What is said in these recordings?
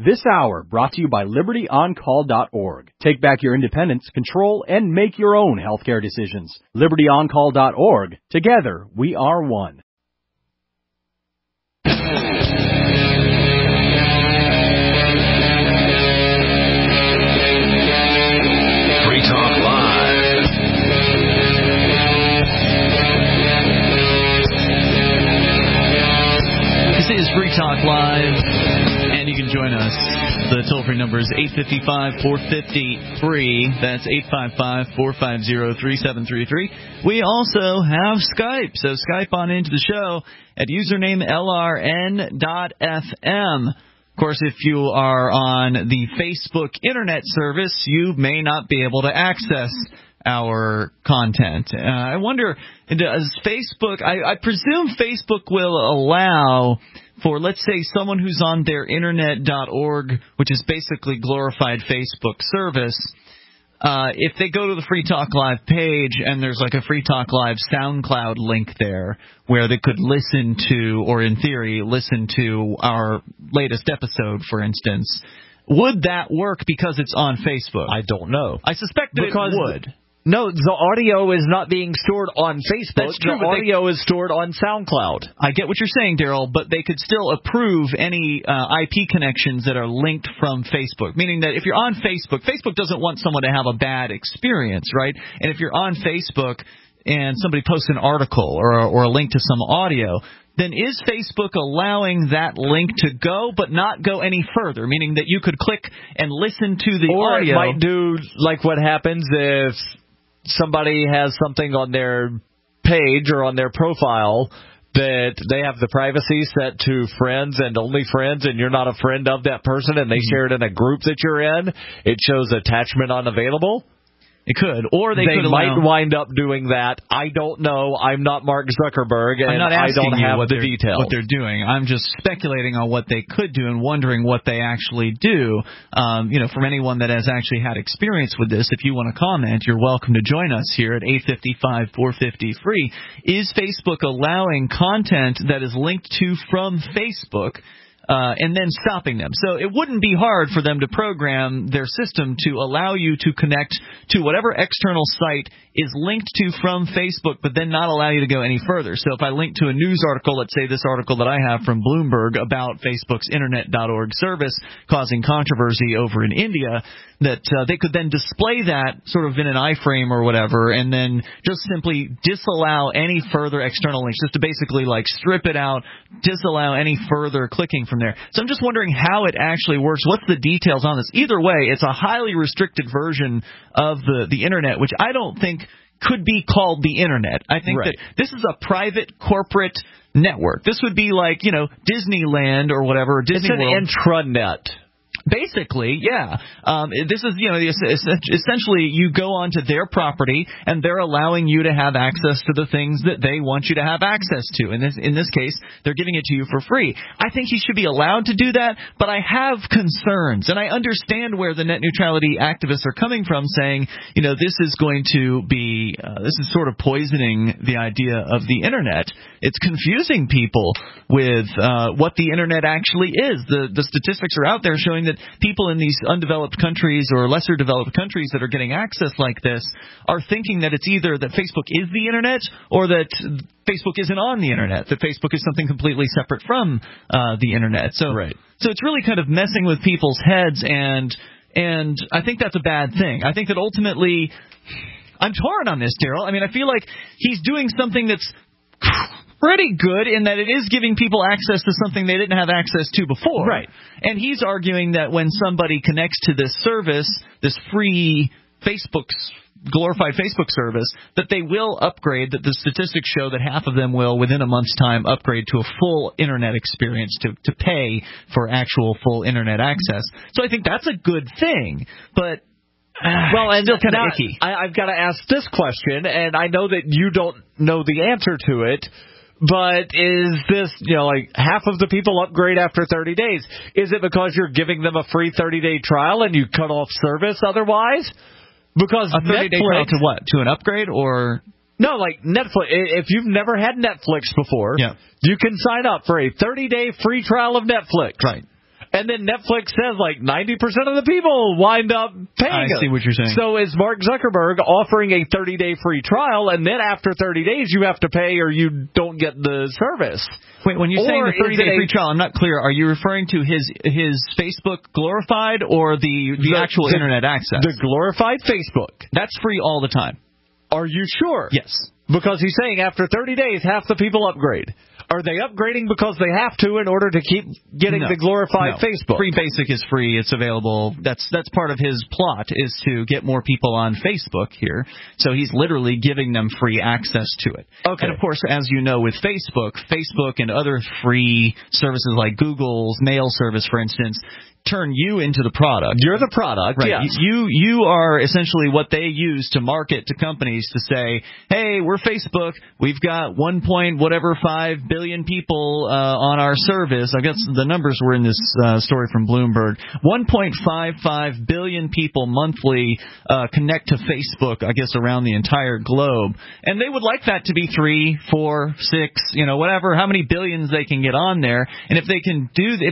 This hour brought to you by LibertyOnCall.org. Take back your independence, control, and make your own healthcare decisions. LibertyOnCall.org. Together, we are one. Free Talk Live. This is Free Talk Live. And you can join us. The toll-free number is 855-450-FREE. That's 855-450-3733. We also have Skype. So Skype on into the show at username LRN.FM. Of course, if you are on the Facebook Internet service, you may not be able to access our content. I wonder, does Facebook, I presume Facebook will allow for, let's say, someone who's on their internet.org, which is basically glorified Facebook service, if they go to the Free Talk Live page and there's like a Free Talk Live SoundCloud link there where they could listen to, or in theory, listen to our latest episode, for instance, would that work because it's on Facebook? I don't know. I suspect that it would. No, the audio is not being stored on Facebook. That's true, the audio is stored on SoundCloud. I get what you're saying, Daryl, but they could still approve any IP connections that are linked from Facebook, meaning that if you're on Facebook, Facebook doesn't want someone to have a bad experience, right? And if you're on Facebook and somebody posts an article or a link to some audio, then is Facebook allowing that link to go but not go any further, meaning that you could click and listen to the audio? Or it might do like what happens if somebody has something on their page or on their profile that they have the privacy set to friends and only friends, and you're not a friend of that person, and they share it in a group that you're in. It shows attachment unavailable. It could, or they could might wind up doing that. I don't know. I'm not Mark Zuckerberg, and I don't have the details. What they're doing. I'm just speculating on what they could do and wondering what they actually do. From anyone that has actually had experience with this, if you want to comment, you're welcome to join us here at 855-450-FREE. Is Facebook allowing content that is linked to from Facebook and then stopping them? So it wouldn't be hard for them to program their system to allow you to connect to whatever external site is linked to from Facebook, but then not allow you to go any further. So if I link to a news article, let's say this article that I have from Bloomberg about Facebook's Internet.org service causing controversy over in India, that they could then display that sort of in an iframe or whatever, and then just simply disallow any further external links, just to basically like strip it out, disallow any further clicking from there. So I'm just wondering how it actually works. What's the details on this? Either way, it's a highly restricted version of the Internet, which I don't think could be called the Internet. I think that this is a private corporate network. This would be like, Disneyland or whatever, or Disney World. It's an intranet. Basically, yeah. This is, essentially you go onto their property and they're allowing you to have access to the things that they want you to have access to. In this case, they're giving it to you for free. I think you should be allowed to do that, but I have concerns, and I understand where the net neutrality activists are coming from, saying, this is going to be, this is sort of poisoning the idea of the Internet. It's confusing people with what the Internet actually is. The statistics are out there showing that people in these undeveloped countries or lesser developed countries that are getting access like this are thinking that it's either that Facebook is the Internet or that Facebook isn't on the Internet, that Facebook is something completely separate from the Internet. So it's really kind of messing with people's heads, and I think that's a bad thing. I think that ultimately, I'm torn on this, Daryl. I mean, I feel like he's doing something that's pretty good in that it is giving people access to something they didn't have access to before. Right. And he's arguing that when somebody connects to this service, this free glorified Facebook service, that they will upgrade, that the statistics show that half of them will, within a month's time, upgrade to a full Internet experience, to pay for actual full Internet access. So I think that's a good thing, but well, and still kind of icky. I've got to ask this question, and I know that you don't know the answer to it, but is this, like half of the people upgrade after 30 days? Is it because you're giving them a free 30-day trial and you cut off service otherwise? Because a 30-day trial to what? To an upgrade or? No, like Netflix. If you've never had Netflix before, you can sign up for a 30-day free trial of Netflix. Right. And then Netflix says like 90% of the people wind up paying. I see what you're saying. So is Mark Zuckerberg offering a 30-day free trial, and then after 30 days you have to pay or you don't get the service? Wait, when you're saying the 30-day free trial, I'm not clear. Are you referring to his Facebook glorified or the actual internet access? The glorified Facebook. That's free all the time. Are you sure? Yes. Because he's saying after 30 days, half the people upgrade. Are they upgrading because they have to in order to keep getting the glorified Facebook? Free Basic is free. It's available. That's part of his plot, is to get more people on Facebook here. So he's literally giving them free access to it. Okay. And, of course, as you know, with Facebook and other free services like Google's mail service, for instance, turn you into the product. You're the product, right? Yes. You are essentially what they use to market to companies to say, hey, we're Facebook. We've got 1.5 billion people on our service. I guess the numbers were in this story from Bloomberg. 1.55 billion people monthly connect to Facebook, I guess, around the entire globe. And they would like that to be 3, 4, 6, whatever, how many billions they can get on there. And if they can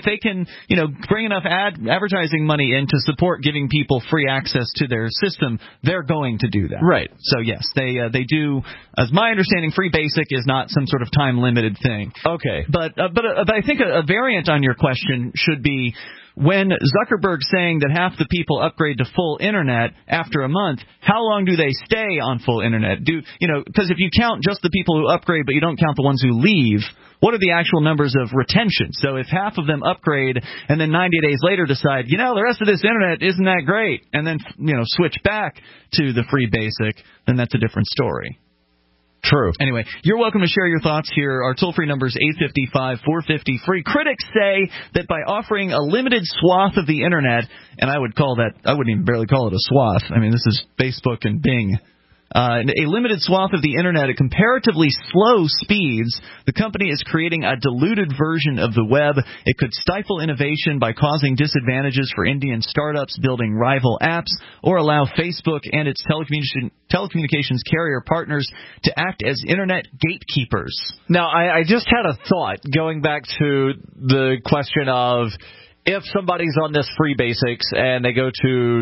bring enough advertising money in to support giving people free access to their system, they're going to do that. Right. So, yes, they do. As my understanding, Free Basic is not some sort of time-limited thing. Okay. But I think a variant on your question should be, when Zuckerberg's saying that half the people upgrade to full internet after a month, how long do they stay on full internet? Because if you count just the people who upgrade but you don't count the ones who leave, what are the actual numbers of retention? So if half of them upgrade and then 90 days later decide, the rest of this internet isn't that great, and then switch back to the Free Basic, then that's a different story. True. Anyway, you're welcome to share your thoughts here. Our toll-free number is 855-450-FREE. Critics say that by offering a limited swath of the internet, and I wouldn't even barely call it a swath. I mean, this is Facebook and Bing. A limited swath of the internet at comparatively slow speeds, the company is creating a diluted version of the web. It could stifle innovation by causing disadvantages for Indian startups building rival apps, or allow Facebook and its telecommunications carrier partners to act as internet gatekeepers. Now, I just had a thought going back to the question of, if somebody's on this Free Basics and they go to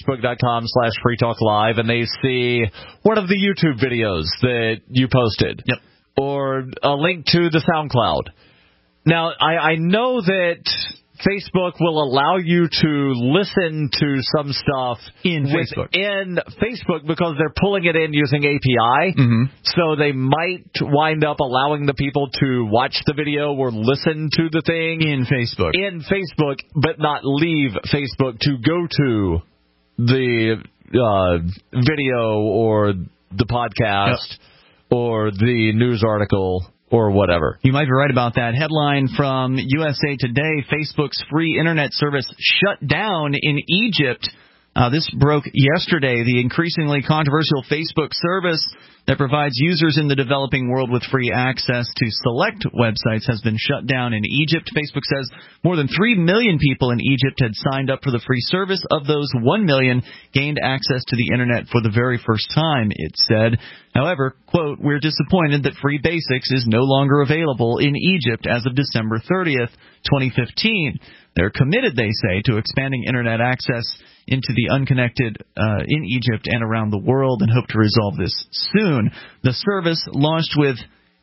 facebook.com/freetalklive and they see one of the YouTube videos that you posted, yep, or a link to the SoundCloud. Now, I know that Facebook will allow you to listen to some stuff in Facebook because they're pulling it in using API. Mm-hmm. So they might wind up allowing the people to watch the video or listen to the thing in Facebook, but not leave Facebook to go to the video or the podcast or the news article or whatever. You might be right about that. Headline from USA Today, Facebook's free internet service shut down in Egypt. This broke yesterday. The increasingly controversial Facebook service that provides users in the developing world with free access to select websites has been shut down in Egypt. Facebook says more than 3 million people in Egypt had signed up for the free service. Of those, 1 million gained access to the internet for the very first time, it said. However, quote, "We're disappointed that Free Basics is no longer available in Egypt as of December 30th, 2015. They're committed, they say, to expanding internet access into the unconnected in Egypt and around the world, and hope to resolve this soon." The service, launched with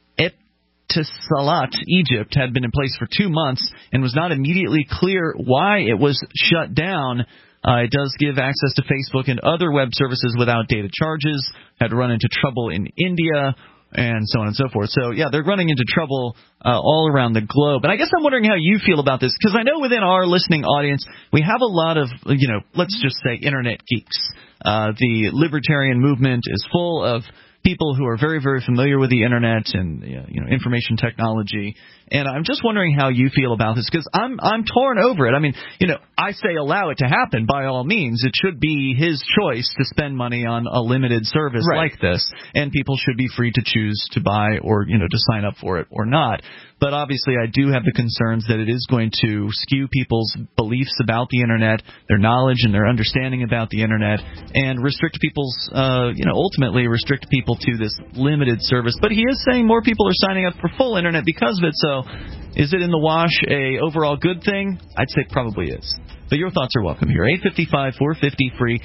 Etisalat, Egypt, had been in place for 2 months and was not immediately clear why it was shut down. It does give access to Facebook and other web services without data charges. Had run into trouble in India, and so on and so forth. So, yeah, they're running into trouble all around the globe. And I guess I'm wondering how you feel about this, because I know within our listening audience, we have a lot of, let's just say internet geeks. The libertarian movement is full of people who are very, very familiar with the internet and information technology. And I'm just wondering how you feel about this, because I'm torn over it. I mean, I say allow it to happen by all means. It should be his choice to spend money on a limited service like this, and people should be free to choose to buy or to sign up for it or not. But obviously, I do have the concerns that it is going to skew people's beliefs about the internet, their knowledge and their understanding about the internet, and restrict people's, ultimately restrict people to this limited service. But he is saying more people are signing up for full internet because of it. So, Is it in the wash a overall good thing? I'd say probably is. But your thoughts are welcome here. 855-450-FREE,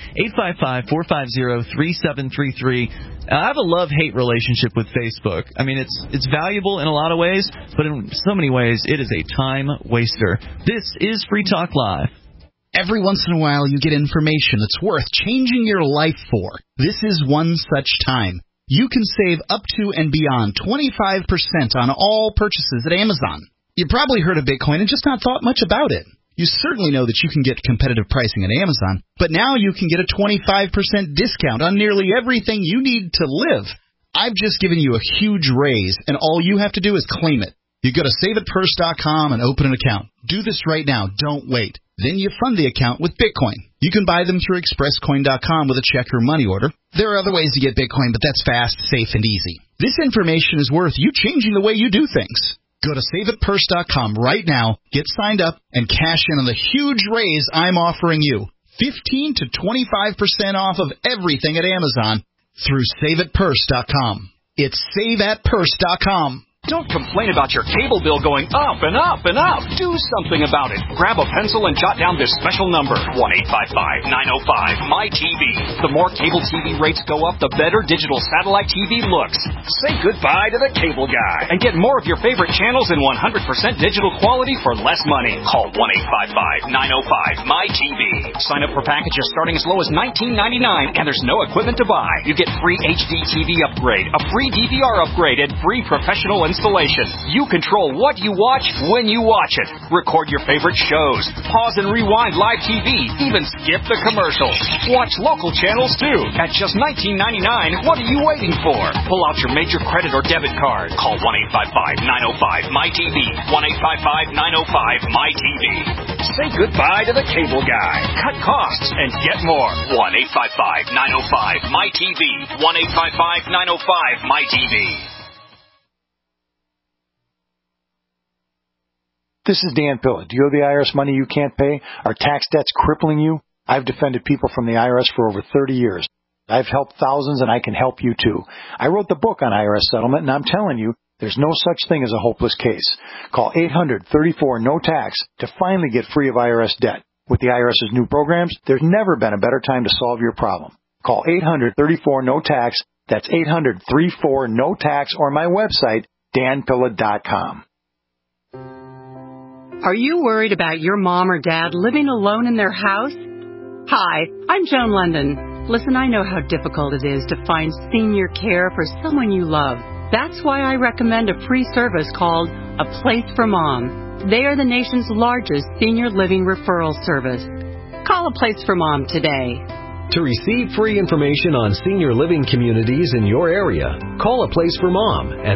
855-450-3733. I have a love-hate relationship with Facebook. I mean, it's valuable in a lot of ways, but in so many ways, it is a time waster. This is Free Talk Live. Every once in a while, you get information that's worth changing your life for. This is one such time. You can save up to and beyond 25% on all purchases at Amazon. You probably heard of Bitcoin and just not thought much about it. You certainly know that you can get competitive pricing at Amazon, but now you can get a 25% discount on nearly everything you need to live. I've just given you a huge raise, and all you have to do is claim it. You go to saveatpurse.com and open an account. Do this right now. Don't wait. Then you fund the account with Bitcoin. You can buy them through expresscoin.com with a check or money order. There are other ways to get Bitcoin, but that's fast, safe, and easy. This information is worth you changing the way you do things. Go to saveatpurse.com right now, get signed up, and cash in on the huge raise I'm offering you. 15 to 25% off of everything at Amazon through saveatpurse.com. It's saveatpurse.com. Don't complain about your cable bill going up and up and up. Do something about it. Grab a pencil and jot down this special number, 1-855-905-MY-TV. The more cable TV rates go up, the better digital satellite TV looks. Say goodbye to the cable guy and get more of your favorite channels in 100% digital quality for less money. Call 1-855-905-MY-TV. Sign up for packages starting as low as $19.99, and there's no equipment to buy. You get free HD TV upgrade, a free DVR upgrade, and free professional installation. You control what you watch when you watch it. Record your favorite shows. Pause and rewind live TV. Even skip the commercials. Watch local channels too. At just $19.99, what are you waiting for? Pull out your major credit or debit card. Call 1-855-905-MY-TV. 1-855-905-MY-TV. Say goodbye to the cable guy. Cut costs and get more. 1-855-905-MY-TV. 1-855-905-MY-TV. This is Dan Pilla. Do you owe the IRS money you can't pay? Are tax debts crippling you? I've defended people from the IRS for over 30 years. I've helped thousands, and I can help you too. I wrote the book on IRS settlement, and I'm telling you, there's no such thing as a hopeless case. Call 800-34-NO-TAX to finally get free of IRS debt. With the IRS's new programs, there's never been a better time to solve your problem. Call 800-34-NO-TAX. That's 800-34-NO-TAX, or my website, danpilla.com. Are you worried about your mom or dad living alone in their house? Hi, I'm Joan London. Listen, I know how difficult it is to find senior care for someone you love. That's why I recommend a free service called A Place for Mom. They are the nation's largest senior living referral service. Call A Place for Mom today. To receive free information on senior living communities in your area, call A Place for Mom at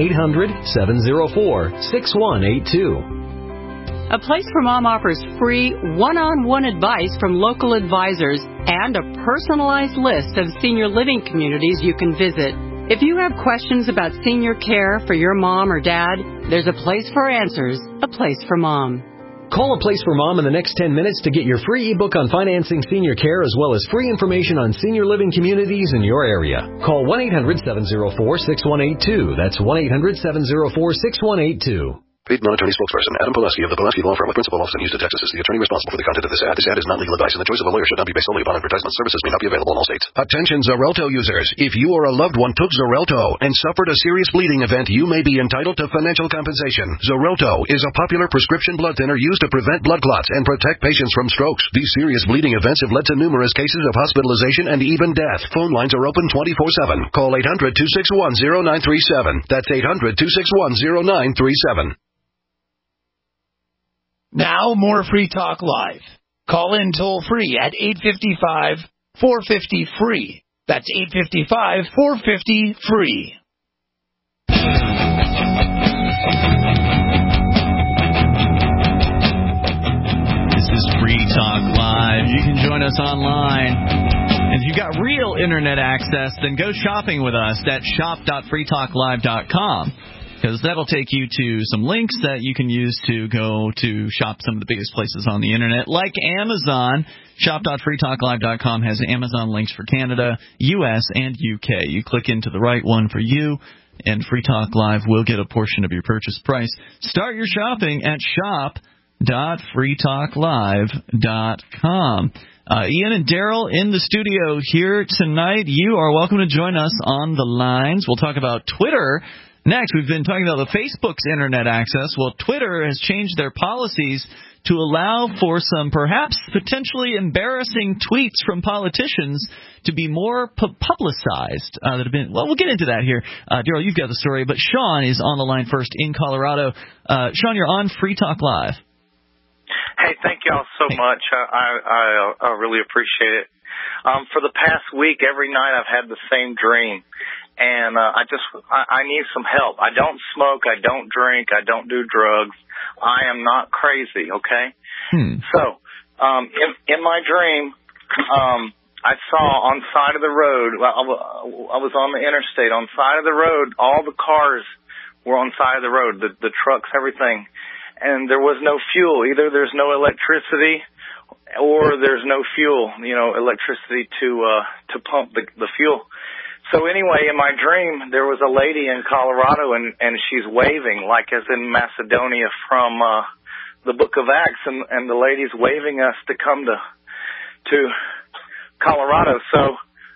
1-800-704-6182. A Place for Mom offers free one-on-one advice from local advisors and a personalized list of senior living communities you can visit. If you have questions about senior care for your mom or dad, there's a place for answers, A Place for Mom. Call A Place for Mom in the next 10 minutes to get your free ebook on financing senior care as well as free information on senior living communities in your area. Call 1-800-704-6182. That's 1-800-704-6182. Paid non-attorney spokesperson Adam Pulaski of the Pulaski Law Firm with principal office in Houston, Texas is the attorney responsible for the content of this ad. This ad is not legal advice, and the choice of a lawyer should not be based solely upon advertisement. Services may not be available in all states. Attention Xarelto users. If you or a loved one took Xarelto and suffered a serious bleeding event, you may be entitled to financial compensation. Xarelto is a popular prescription blood thinner used to prevent blood clots and protect patients from strokes. These serious bleeding events have led to numerous cases of hospitalization and even death. Phone lines are open 24/7. Call 800-261-0937. That's 800-261-0937. Now, more Free Talk Live. Call in toll-free at 855-450-FREE. That's 855-450-FREE. This is Free Talk Live. You can join us online. If you've got real internet access, then go shopping with us at shop.freetalklive.com. Because that'll take you to some links that you can use to go to shop some of the biggest places on the internet, like Amazon. Shop.freetalklive.com has Amazon links for Canada, U.S., and U.K. You click into the right one for you. and Free Talk Live will get a portion of your purchase price. Start your shopping at shop.freetalklive.com. Ian and Daryl in the studio here tonight. You are welcome to join us on the lines. We'll talk about Twitter next. We've been talking about the Facebook's internet access. Well, Twitter has changed their policies to allow for some perhaps potentially embarrassing tweets from politicians to be more publicized. We'll get into that here. Daryl, you've got the story, but Sean is on the line first in Colorado. Sean, you're on Free Talk Live. Hey, thank y'all so much. I really appreciate it. For the past week, every night I've had the same dream, and I need some help. I don't smoke, I don't drink, I don't do drugs. I am not crazy, okay? So, in my dream, I saw on the side of the road, I was on the interstate, on the side of the road, all the cars were on the side of the road, the trucks, everything. And there was no fuel. Either there's no electricity or there's no fuel, electricity to pump the fuel. So anyway, in my dream, there was a lady in Colorado and she's waving like as in Macedonia from the book of Acts, and the lady's waving us to come to Colorado. So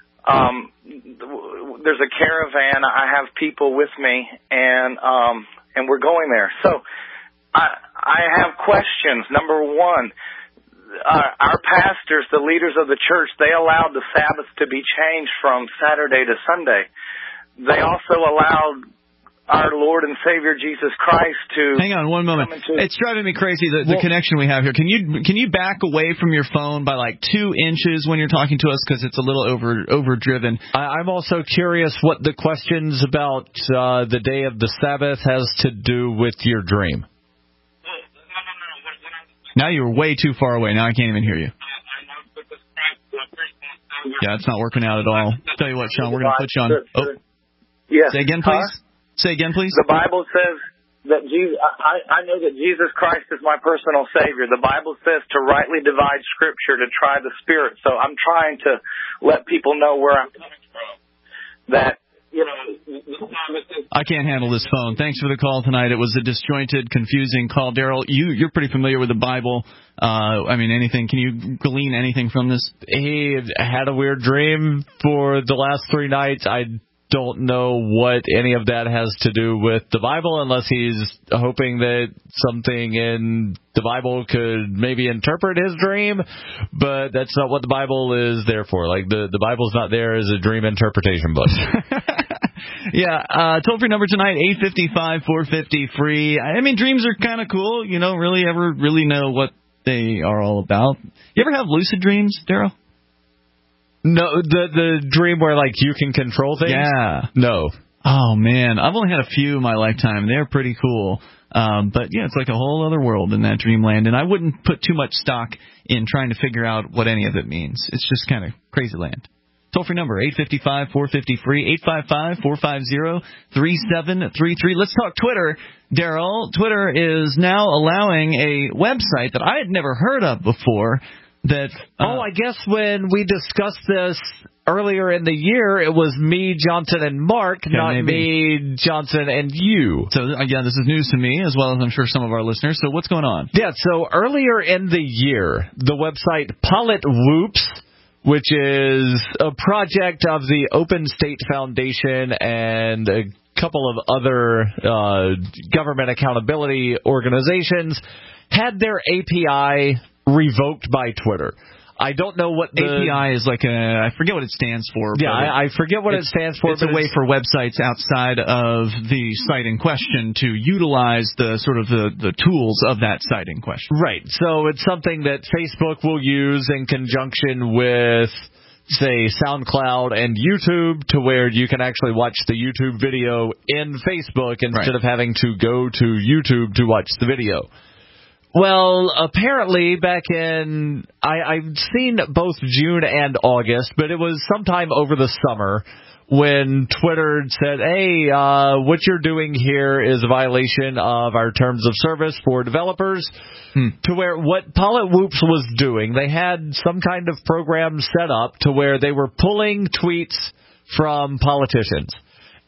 there's a caravan. I have people with me and we're going there. So I have questions. Number one, our pastors, the leaders of the church, they allowed the Sabbath to be changed from Saturday to Sunday. They also allowed our Lord and Savior Jesus Christ to... Hang on one moment. It's driving me crazy, the connection we have here. Can you back away from your phone by like 2 inches when you're talking to us, because it's a little overdriven? I'm also curious what the questions about the day of the Sabbath has to do with your dream. Now you're way too far away. Now I can't even hear you. Yeah, it's not working out at all. Tell you what, Sean, we're going to put you on. Yes. Say again, please. Say again, please. The Bible says that Jesus. I know that Jesus Christ is my personal Savior. The Bible says to rightly divide Scripture, to try the Spirit. So I'm trying to let people know where I'm coming from. That. I can't handle this phone. Thanks for the call tonight. It was a disjointed, confusing call. Daryl, you're pretty familiar with the Bible. Anything? Can you glean anything from this? He had a weird dream for the last 3 nights. I don't know what any of that has to do with the Bible, unless he's hoping that something in the Bible could maybe interpret his dream, but that's not what the Bible is there for. Like, the Bible's not there as a dream interpretation book. Yeah, toll-free number tonight, 855-450-FREE. Dreams are kind of cool. You don't really ever really know what they are all about. You ever have lucid dreams, Daryl? No, the dream where, like, you can control things? Yeah. No. Oh, man. I've only had a few in my lifetime. They're pretty cool. But, yeah, it's like a whole other world in that dreamland. And I wouldn't put too much stock in trying to figure out what any of it means. It's just kind of crazy land. Toll-free number, 855-450-FREE, 855-450-3733. Let's talk Twitter, Daryl. Twitter is now allowing a website that I had never heard of before. I guess when we discussed this earlier in the year, it was me, Johnson, and Mark, me, Johnson, and you. So, again, this is news to me, as well as I'm sure some of our listeners. So what's going on? Yeah, so earlier in the year, the website PolitWhoops, which is a project of the Open State Foundation and a couple of other government accountability organizations, had their API revoked by Twitter. I don't know what the API is like. I forget what it stands for. Yeah, I forget what it stands for. It's a way for websites outside of the site in question to utilize the sort of the tools of that site in question. Right. So it's something that Facebook will use in conjunction with, say, SoundCloud and YouTube, to where you can actually watch the YouTube video in Facebook instead of having to go to YouTube to watch the video. Well, apparently back in, I've seen both June and August, but it was sometime over the summer when Twitter said, hey, what you're doing here is a violation of our terms of service for developers, to where what PolitWhoops was doing, they had some kind of program set up to where they were pulling tweets from politicians.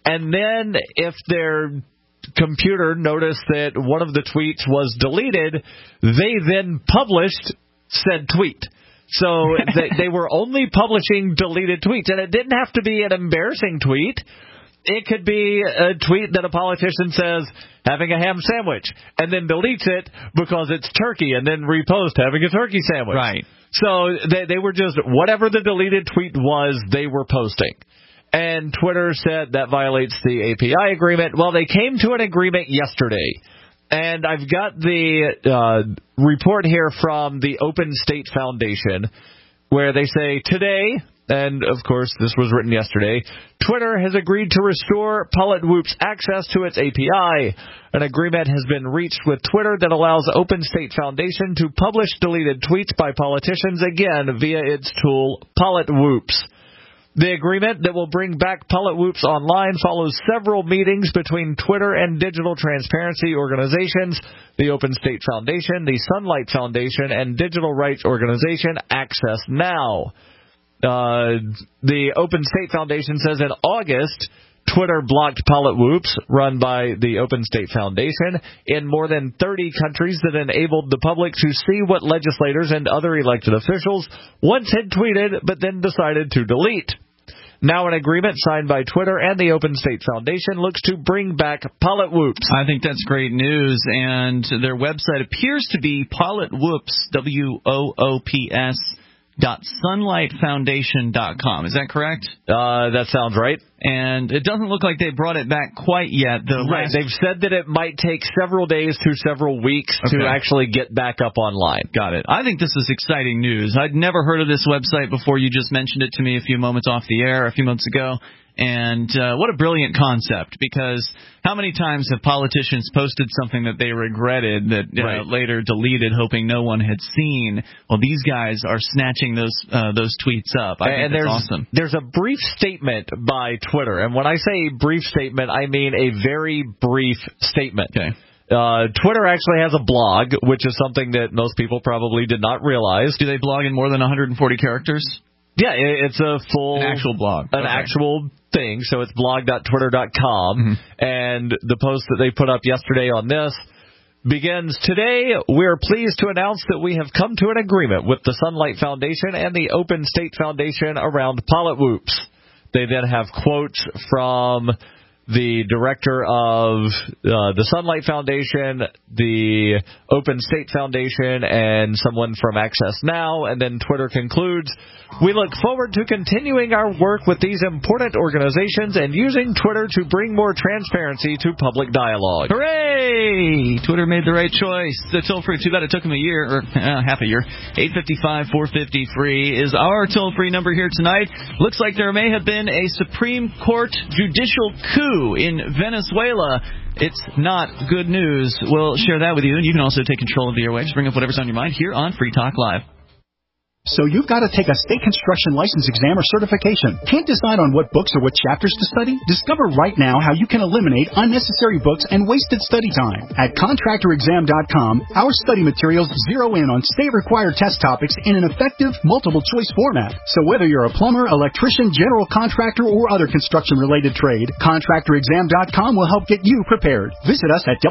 And then if their computer noticed that one of the tweets was deleted, they then published said tweet. So they were only publishing deleted tweets. And it didn't have to be an embarrassing tweet. It could be a tweet that a politician says, having a ham sandwich, and then deletes it because it's turkey, and then repost having a turkey sandwich. Right. So they were just, whatever the deleted tweet was, they were posting. And Twitter said that violates the API agreement. Well, they came to an agreement yesterday. And I've got the report here from the Open State Foundation, where they say, today, and of course this was written yesterday, Twitter has agreed to restore PolitWhoop's access to its API. An agreement has been reached with Twitter that allows Open State Foundation to publish deleted tweets by politicians again via its tool PolitWhoops. The agreement that will bring back PolitWhoops online follows several meetings between Twitter and digital transparency organizations, the Open State Foundation, the Sunlight Foundation, and digital rights organization Access Now. The Open State Foundation says in August, Twitter blocked PolitWhoops, run by the Open State Foundation, in more than 30 countries that enabled the public to see what legislators and other elected officials once had tweeted but then decided to delete. Now an agreement signed by Twitter and the Open State Foundation looks to bring back PolitWhoops. I think that's great news, and their website appears to be PolitWhoops, WOOPS, .sunlightfoundation.com. Is that correct? That sounds right. And it doesn't look like they brought it back quite yet. Right. They've said that it might take several days to several weeks to actually get back up online. Got it. I think this is exciting news. I'd never heard of this website before you just mentioned it to me a few moments off the air, a few months ago. And what a brilliant concept, because how many times have politicians posted something that they regretted that later deleted, hoping no one had seen? Well, these guys are snatching those tweets up. I think that's awesome. There's a brief statement by Twitter, and when I say brief statement, I mean a very brief statement. Okay. Twitter actually has a blog, which is something that most people probably did not realize. Do they blog in more than 140 characters? Yeah, it's a full... An actual blog. An actual thing, so it's blog.twitter.com, and the post that they put up yesterday on this begins, today we're pleased to announce that we have come to an agreement with the Sunlight Foundation and the Open State Foundation around PolitWhoops. They then have quotes from the director of the Sunlight Foundation, the Open State Foundation, and someone from Access Now. And then Twitter concludes, we look forward to continuing our work with these important organizations and using Twitter to bring more transparency to public dialogue. Hooray! Twitter made the right choice. The toll-free, too bad it took them a year, or half a year. 855-450-FREE is our toll-free number here tonight. Looks like there may have been a Supreme Court judicial coup in Venezuela. It's not good news. We'll share that with you, and you can also take control of the airwaves. Bring up whatever's on your mind here on Free Talk Live. So you've got to take a state construction license exam or certification. Can't decide on what books or what chapters to study? Discover right now how you can eliminate unnecessary books and wasted study time. At contractorexam.com, our study materials zero in on state-required test topics in an effective, multiple-choice format. So whether you're a plumber, electrician, general contractor, or other construction-related trade, contractorexam.com will help get you prepared. Visit us at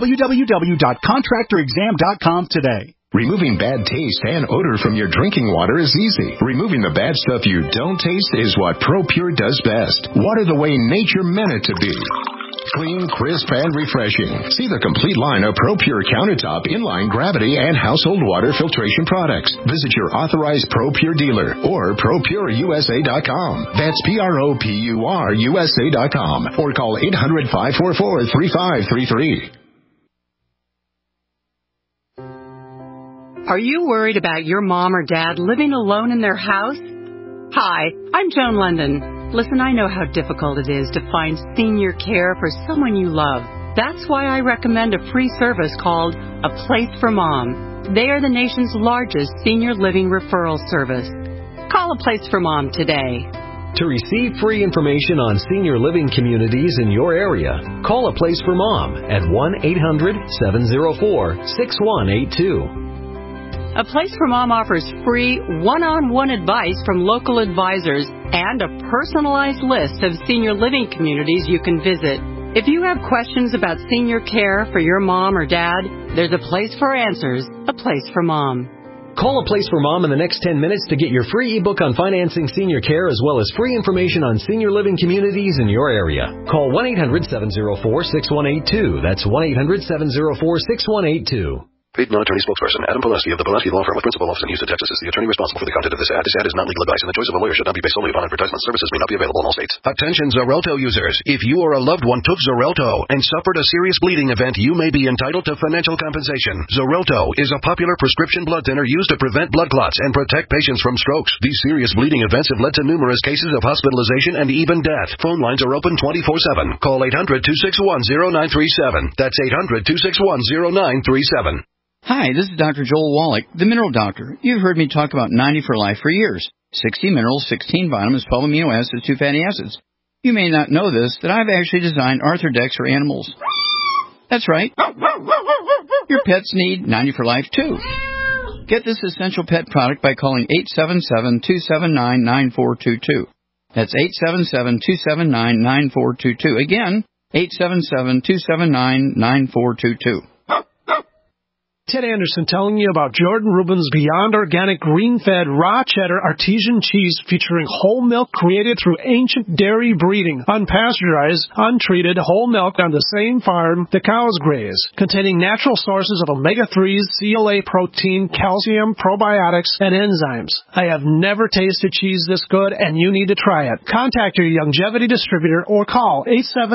www.contractorexam.com today. Removing bad taste and odor from your drinking water is easy. Removing the bad stuff you don't taste is what ProPure does best. Water the way nature meant it to be. Clean, crisp, and refreshing. See the complete line of ProPure countertop, inline gravity, and household water filtration products. Visit your authorized ProPure dealer or ProPureUSA.com. That's ProPureUSA.com. Or call 800-544-3533. Are you worried about your mom or dad living alone in their house? Hi, I'm Joan London. Listen, I know how difficult it is to find senior care for someone you love. That's why I recommend a free service called A Place for Mom. They are the nation's largest senior living referral service. Call A Place for Mom today. To receive free information on senior living communities in your area, call A Place for Mom at 1-800-704-6182. A Place for Mom offers free one-on-one advice from local advisors and a personalized list of senior living communities you can visit. If you have questions about senior care for your mom or dad, there's a place for answers, A Place for Mom. Call A Place for Mom in the next 10 minutes to get your free ebook on financing senior care as well as free information on senior living communities in your area. Call 1-800-704-6182. That's 1-800-704-6182. Paid non-attorney spokesperson Adam Pileski of the Pileski Law Firm with principal office in Houston, Texas, is the attorney responsible for the content of this ad. This ad is not legal advice, and the choice of a lawyer should not be based solely upon advertisement. Services may not be available in all states. Attention Xarelto users. If you or a loved one took Xarelto and suffered a serious bleeding event, you may be entitled to financial compensation. Xarelto is a popular prescription blood thinner used to prevent blood clots and protect patients from strokes. These serious bleeding events have led to numerous cases of hospitalization and even death. Phone lines are open 24/7. Call 800-261-0937. That's 800-261-0937. Hi, this is Dr. Joel Wallach, the Mineral Doctor. You've heard me talk about 90 for Life for years. 60 minerals, 16 vitamins, 12 amino acids, 2 fatty acids. You may not know this, that I've actually designed Arthrodex for animals. That's right. Your pets need 90 for Life, too. Get this essential pet product by calling 877-279-9422. That's 877-279-9422. Again, 877-279-9422. Ted Anderson telling you about Jordan Rubin's Beyond Organic Green-Fed Raw Cheddar Artesian Cheese featuring whole milk created through ancient dairy breeding, unpasteurized, untreated whole milk on the same farm the cows graze, containing natural sources of omega-3s, CLA protein, calcium, probiotics, and enzymes. I have never tasted cheese this good, and you need to try it. Contact your Longevity distributor or call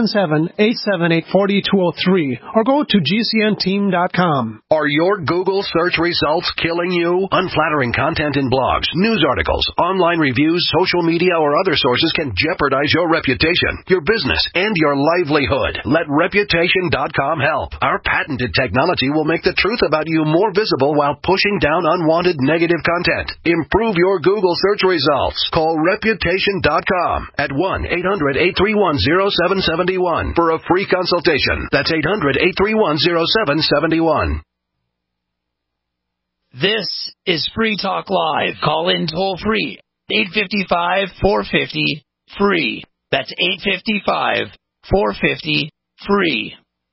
877-878-4203 or go to gcnteam.com. Are your Google search results killing you? Unflattering content in blogs, news articles, online reviews, social media, or other sources can jeopardize your reputation, your business, and your livelihood. Let Reputation.com help. Our patented technology will make the truth about you more visible while pushing down unwanted negative content. Improve your Google search results. Call Reputation.com at 1-800-831-0771 for a free consultation. That's 800-831-0771. This is Free Talk Live. Call in toll free. 855-450-FREE. That's 855-450-FREE.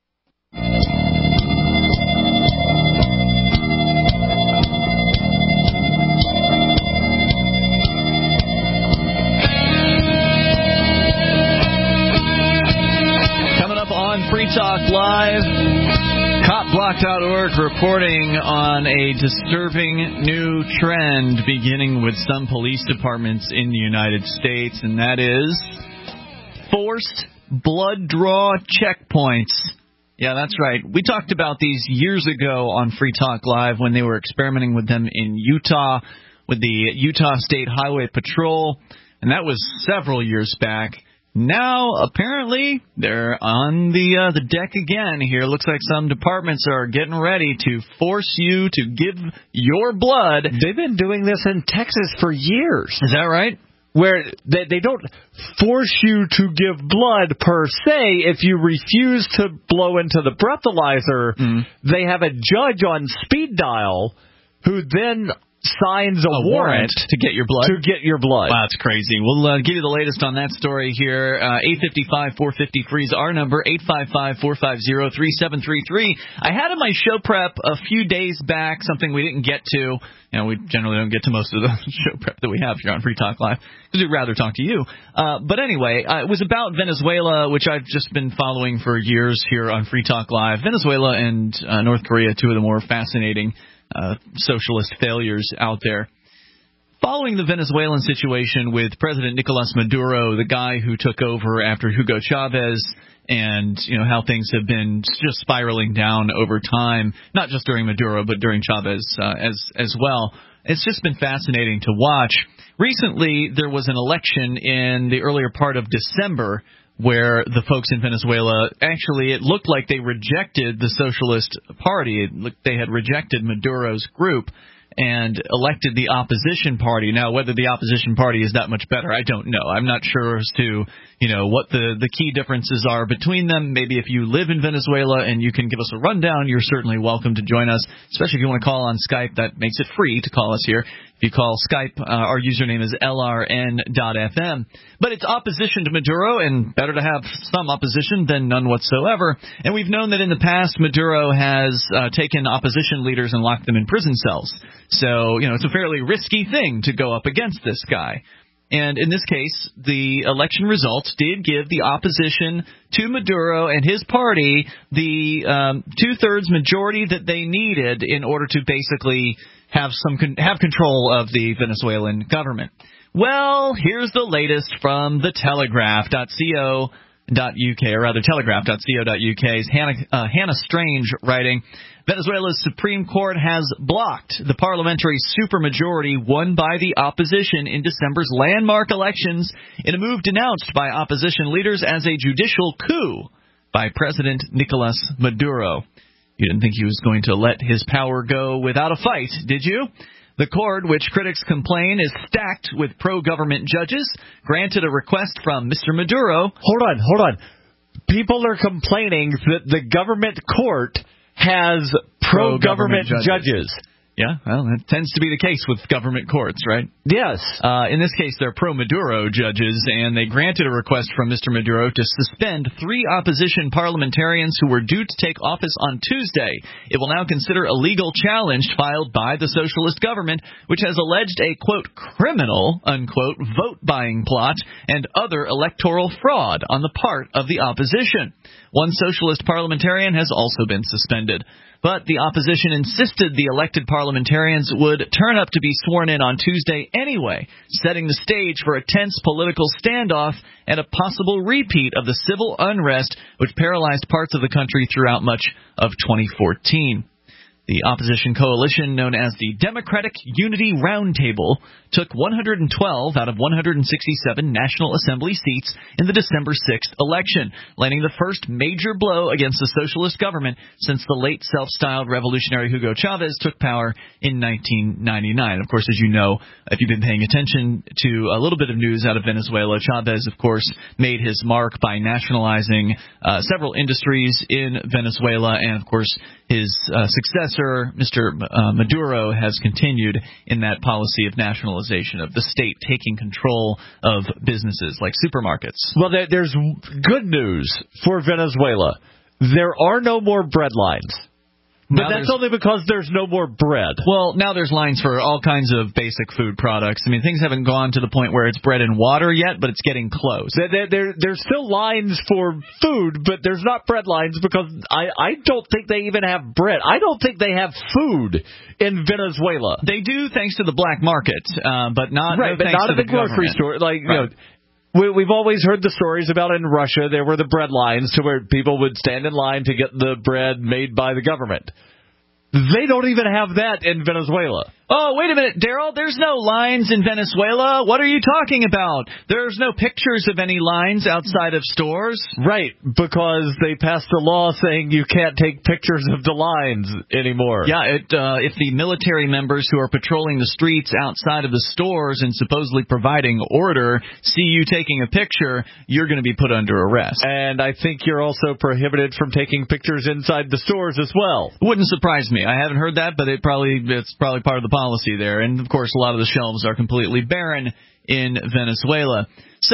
Coming up on Free Talk Live, CopBlock.org reporting on a disturbing new trend beginning with some police departments in the United States, and that is forced blood draw checkpoints. Yeah, that's right. We talked about these years ago on Free Talk Live when they were experimenting with them in Utah with the Utah State Highway Patrol, and that was several years back. Now, apparently, they're on the deck again here. Looks like some departments are getting ready to force you to give your blood. They've been doing this in Texas for years. Is that right? Where they don't force you to give blood per se. If you refuse to blow into the breathalyzer, they have a judge on speed dial who then signs a warrant to get your blood. Wow, that's crazy. We'll give you the latest on that story here. 855-450-FREE is our number, 855-450-3733. I had in my show prep a few days back something we didn't get to. You know, we generally don't get to most of the show prep that we have here on Free Talk Live because we'd rather talk to you. But anyway, it was about Venezuela, which I've just been following for years here on Free Talk Live. Venezuela and North Korea, two of the more fascinating socialist failures out there. Following the Venezuelan situation with President Nicolas Maduro, the guy who took over after Hugo Chavez, and you know how things have been just spiraling down over time, not just during Maduro but during Chavez as well. It's just been fascinating to watch. Recently, there was an election in the earlier part of December where the folks in Venezuela, actually, it looked like they rejected the Socialist Party. It looked they had rejected Maduro's group. and elected the opposition party. Now, whether the opposition party is that much better, I don't know. I'm not sure as to, what the key differences are between them. Maybe if you live in Venezuela and you can give us a rundown, you're certainly welcome to join us, especially if you want to call on Skype. That makes it free to call us here. If you call Skype, our username is LRN.FM. But it's opposition to Maduro, and better to have some opposition than none whatsoever. And we've known that in the past, Maduro has taken opposition leaders and locked them in prison cells. So, it's a fairly risky thing to go up against this guy. And in this case, the election results did give the opposition to Maduro and his party the two-thirds majority that they needed in order to basically have control of the Venezuelan government. Well, here's the latest from the Telegraph.co.uk, or rather Telegraph.co.uk's Hannah Strange writing. Venezuela's Supreme Court has blocked the parliamentary supermajority won by the opposition in December's landmark elections in a move denounced by opposition leaders as a judicial coup by President Nicolas Maduro. You didn't think he was going to let his power go without a fight, did you? The court, which critics complain is stacked with pro-government judges, granted a request from Mr. Maduro. Hold on. People are complaining that the government court has pro-government judges. Yeah, well, that tends to be the case with government courts, right? Yes. In this case, they're pro-Maduro judges, and they granted a request from Mr. Maduro to suspend 3 opposition parliamentarians who were due to take office on Tuesday. It will now consider a legal challenge filed by the socialist government, which has alleged a, quote, criminal, unquote, vote-buying plot and other electoral fraud on the part of the opposition. One socialist parliamentarian has also been suspended. But the opposition insisted the elected parliamentarians would turn up to be sworn in on Tuesday anyway, setting the stage for a tense political standoff and a possible repeat of the civil unrest which paralyzed parts of the country throughout much of 2014. The opposition coalition, known as the Democratic Unity Roundtable, took 112 out of 167 National Assembly seats in the December 6th election, landing the first major blow against the socialist government since the late self-styled revolutionary Hugo Chavez took power in 1999. Of course, as you know, if you've been paying attention to a little bit of news out of Venezuela, Chavez, of course, made his mark by nationalizing several industries in Venezuela, and, of course, his successor, Mr. Maduro, has continued in that policy of nationalization, of the state taking control of businesses like supermarkets. Well, there's good news for Venezuela. There are no more bread lines. But that's only because there's no more bread. Well, now there's lines for all kinds of basic food products. I mean, things haven't gone to the point where it's bread and water yet, but it's getting close. There's still lines for food, but there's not bread lines because I don't think they even have bread. I don't think they have food in Venezuela. They do, thanks to the black market, but not right, but not at the grocery store. Like, right. We've always heard the stories about in Russia, there were the bread lines to where people would stand in line to get the bread made by the government. They don't even have that in Venezuela. Oh, wait a minute, Daryl. There's no lines in Venezuela. What are you talking about? There's no pictures of any lines outside of stores. Right, because they passed a law saying you can't take pictures of the lines anymore. Yeah, if the military members who are patrolling the streets outside of the stores and supposedly providing order see you taking a picture, you're going to be put under arrest. And I think you're also prohibited from taking pictures inside the stores as well. Wouldn't surprise me. I haven't heard that, but it's probably part of the policy there. And, of course, a lot of the shelves are completely barren in Venezuela.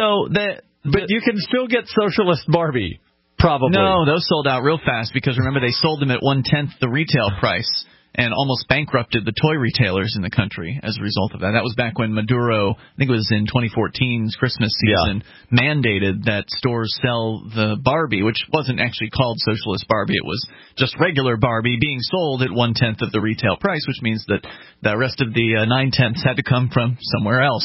But you can still get Socialist Barbie, probably. No, those sold out real fast because, remember, they sold them at 1/10 the retail price and almost bankrupted the toy retailers in the country as a result of that. That was back when Maduro, I think it was in 2014's Christmas season, mandated that stores sell the Barbie, which wasn't actually called Socialist Barbie. It was just regular Barbie being sold at 1/10 of the retail price, which means that the rest of the 9/10 had to come from somewhere else.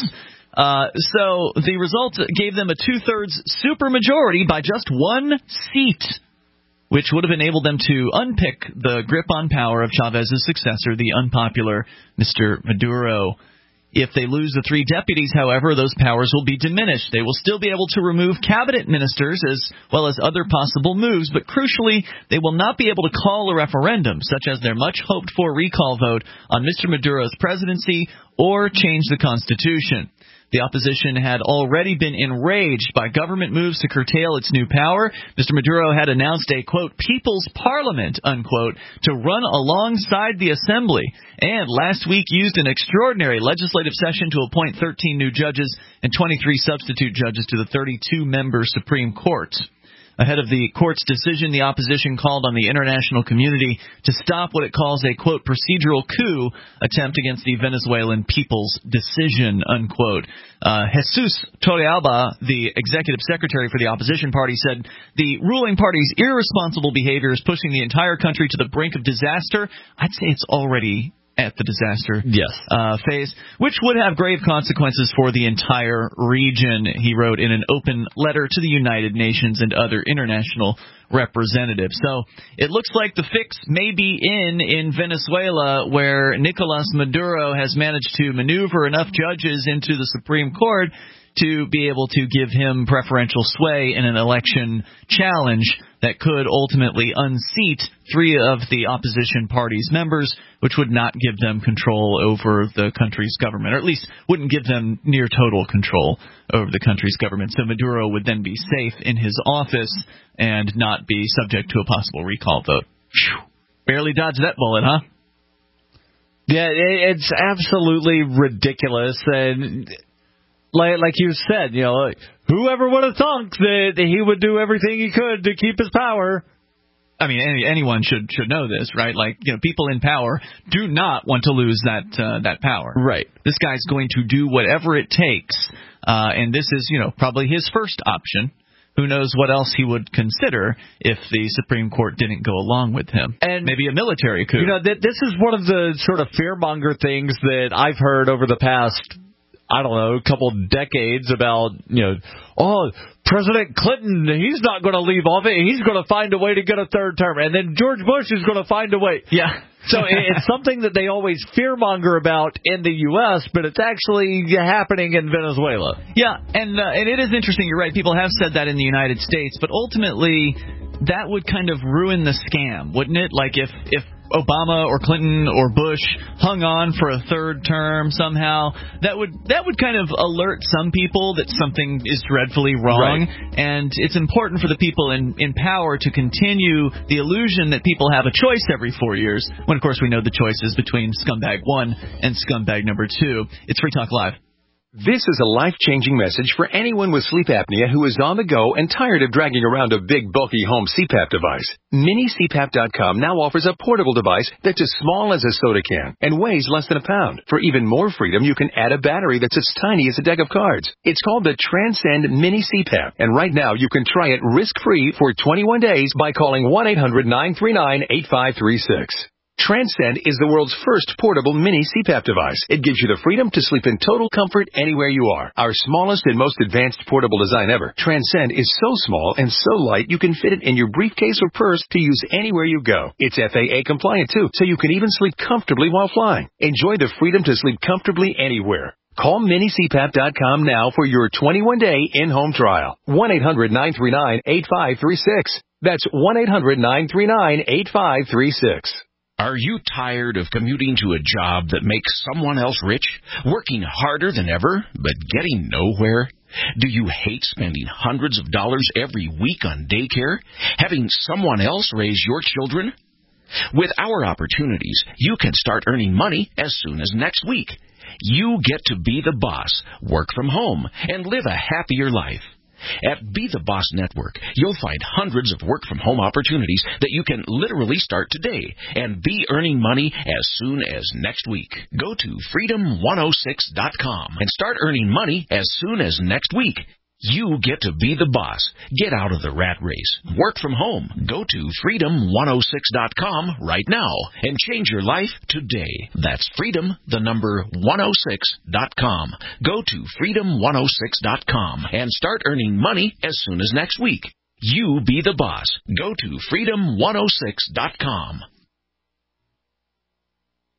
So the result gave them a 2/3 supermajority by just one seat, which would have enabled them to unpick the grip on power of Chavez's successor, the unpopular Mr. Maduro. If they lose the 3 deputies, however, those powers will be diminished. They will still be able to remove cabinet ministers as well as other possible moves, but crucially, they will not be able to call a referendum, such as their much-hoped-for recall vote on Mr. Maduro's presidency or change the Constitution. The opposition had already been enraged by government moves to curtail its new power. Mr. Maduro had announced a, quote, people's parliament, unquote, to run alongside the assembly, and last week used an extraordinary legislative session to appoint 13 new judges and 23 substitute judges to the 32-member Supreme Court. Ahead of the court's decision, the opposition called on the international community to stop what it calls a, quote, procedural coup attempt against the Venezuelan people's decision, unquote. Jesus Torrealba, the executive secretary for the opposition party, said the ruling party's irresponsible behavior is pushing the entire country to the brink of disaster. I'd say it's already at the disaster phase, which would have grave consequences for the entire region, he wrote in an open letter to the United Nations and other international representatives. So it looks like the fix may be in Venezuela, where Nicolas Maduro has managed to maneuver enough judges into the Supreme Court to be able to give him preferential sway in an election challenge that could ultimately unseat 3 of the opposition party's members, which would not give them control over the country's government, or at least wouldn't give them near total control over the country's government. So Maduro would then be safe in his office and not be subject to a possible recall vote. Whew. Barely dodged that bullet, huh? Yeah, it's absolutely ridiculous. And like you said, you know, whoever would have thunk that he would do everything he could to keep his power? I mean, anyone should know this, right? Like, you know, people in power do not want to lose that power. Right. This guy's going to do whatever it takes, and this is, you know, probably his first option. Who knows what else he would consider if the Supreme Court didn't go along with him? And maybe a military coup. You know, this is one of the sort of fearmonger things that I've heard over the past, I don't know, a couple of decades about, you know, oh, President Clinton, he's not going to leave office. He's going to find a way to get a third term. And then George Bush is going to find a way. Yeah. So it's something that they always fearmonger about in the U.S., but it's actually happening in Venezuela. Yeah, and it is interesting. You're right. People have said that in the United States, but ultimately that would kind of ruin the scam, wouldn't it? Like if Obama or Clinton or Bush hung on for a third term somehow, that would kind of alert some people that something is dreadfully wrong. Right. And it's important for the people in power to continue the illusion that people have a choice every 4 years, when of course we know the choice is between scumbag 1 and scumbag number 2. It's Free Talk Live. This is a life-changing message for anyone with sleep apnea who is on the go and tired of dragging around a big, bulky home CPAP device. MiniCPAP.com now offers a portable device that's as small as a soda can and weighs less than a pound. For even more freedom, you can add a battery that's as tiny as a deck of cards. It's called the Transcend Mini CPAP, and right now you can try it risk-free for 21 days by calling 1-800-939-8536. Transcend is the world's first portable mini CPAP device. It gives you the freedom to sleep in total comfort anywhere you are. Our smallest and most advanced portable design ever, Transcend is so small and so light you can fit it in your briefcase or purse to use anywhere you go. It's FAA compliant too, so you can even sleep comfortably while flying. Enjoy the freedom to sleep comfortably anywhere. Call MiniCPAP.com now for your 21-day in-home trial. 1-800-939-8536. That's 1-800-939-8536. Are you tired of commuting to a job that makes someone else rich, working harder than ever, but getting nowhere? Do you hate spending hundreds of dollars every week on daycare, having someone else raise your children? With our opportunities, you can start earning money as soon as next week. You get to be the boss, work from home, and live a happier life. At Be the Boss Network, you'll find hundreds of work-from-home opportunities that you can literally start today and be earning money as soon as next week. Go to freedom106.com and start earning money as soon as next week. You get to be the boss. Get out of the rat race. Work from home. Go to freedom106.com right now and change your life today. That's freedom106.com. Go to freedom106.com and start earning money as soon as next week. You be the boss. Go to freedom106.com.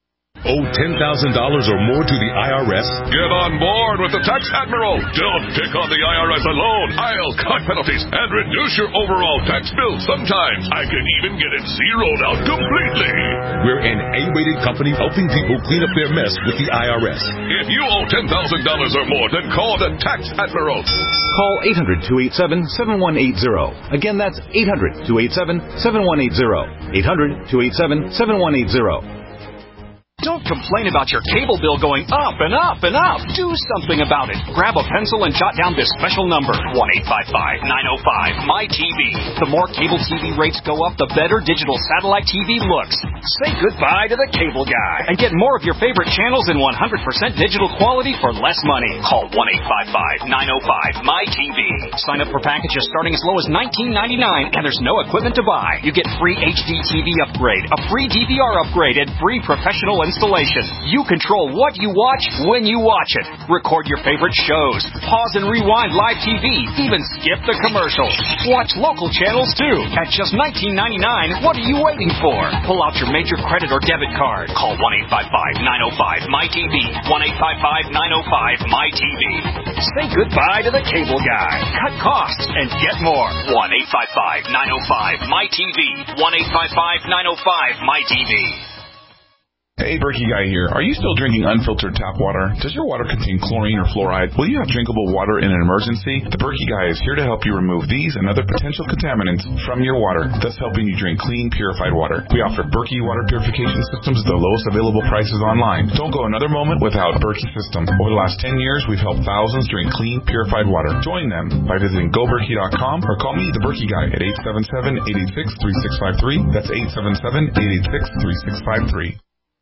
owe $10,000 or more to the IRS? Get on board with the Tax Admiral. Don't pick on the IRS alone. I'll cut penalties and reduce your overall tax bill. Sometimes I can even get it zeroed out completely. We're an A-rated company helping people clean up their mess with the IRS. If you owe $10,000 or more, then call the Tax Admiral. Call 800-287-7180. Again, that's 800-287-7180. 800-287-7180. Don't complain about your cable bill going up and up and up. Do something about it. Grab a pencil and jot down this special number, 1-855-905-MY-TV. The more cable TV rates go up, the better digital satellite TV looks. Say goodbye to the cable guy and get more of your favorite channels in 100% digital quality for less money. Call 1-855-905-MY-TV. Sign up for packages starting as low as $19.99, and there's no equipment to buy. You get free HD TV upgrade, a free DVR upgrade, and free professional installation. You control what you watch when you watch it. Record your favorite shows. Pause and rewind live TV. Even skip the commercials. Watch local channels too. At just $19.99, what are you waiting for? Pull out your major credit or debit card. Call 1-855-905-MY-TV. 1-855-905-MY-TV. Say goodbye to the cable guy. Cut costs and get more. 1-855-905-MY-TV. 1-855-905-MY-TV. Hey, Berkey Guy here. Are you still drinking unfiltered tap water? Does your water contain chlorine or fluoride? Will you have drinkable water in an emergency? The Berkey Guy is here to help you remove these and other potential contaminants from your water, thus helping you drink clean, purified water. We offer Berkey water purification systems at the lowest available prices online. Don't go another moment without Berkey system. Over the last 10 years, we've helped thousands drink clean, purified water. Join them by visiting GoBerkey.com or call me, the Berkey Guy, at 877-886-3653. That's 877-886-3653.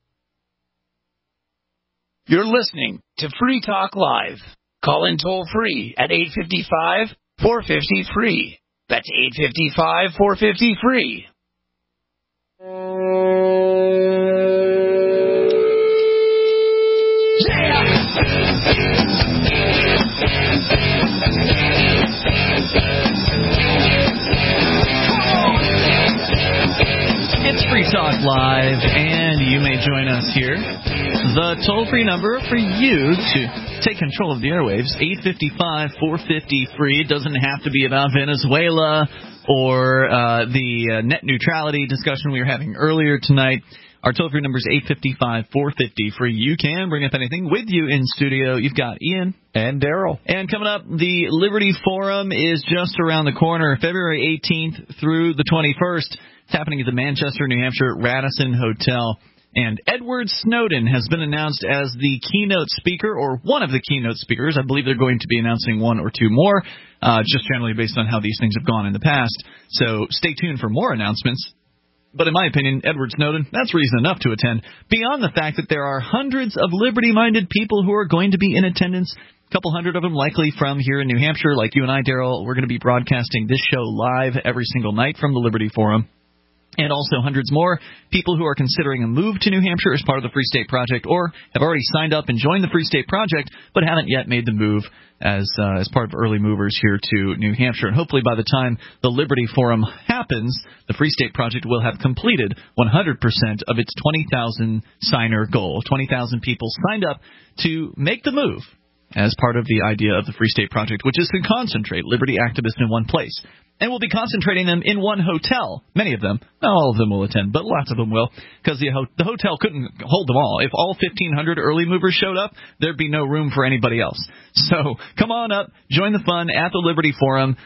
You're listening to Free Talk Live. Call in toll free at 855-450-FREE. That's 855-450-FREE. It's Free Talk Live, and you may join us here. The toll-free number for you to take control of the airwaves, 855-450-FREE. It doesn't have to be about Venezuela or the net neutrality discussion we were having earlier tonight. Our toll-free number is 855-450-FREE. You can bring up anything. With you in studio, you've got Ian. And Daryl. And coming up, the Liberty Forum is just around the corner, February 18th through the 21st. It's happening at the Manchester, New Hampshire Radisson Hotel. And Edward Snowden has been announced as the keynote speaker, or one of the keynote speakers. I believe they're going to be announcing one or two more, just generally based on how these things have gone in the past. So stay tuned for more announcements. But in my opinion, Edward Snowden, that's reason enough to attend, beyond the fact that there are hundreds of liberty-minded people who are going to be in attendance, a couple hundred of them likely from here in New Hampshire, like you and I, Daryl. We're going to be broadcasting this show live every single night from the Liberty Forum. And also hundreds more people who are considering a move to New Hampshire as part of the Free State Project, or have already signed up and joined the Free State Project but haven't yet made the move as part of early movers here to New Hampshire. And hopefully by the time the Liberty Forum happens, the Free State Project will have completed 100% of its 20,000 signer goal. 20,000 people signed up to make the move as part of the idea of the Free State Project, which is to concentrate liberty activists in one place. And we'll be concentrating them in one hotel. Many of them. Not all of them will attend, but lots of them will, because the hotel couldn't hold them all. If all 1,500 early movers showed up, there'd be no room for anybody else. So come on up, join the fun at the Liberty Forum,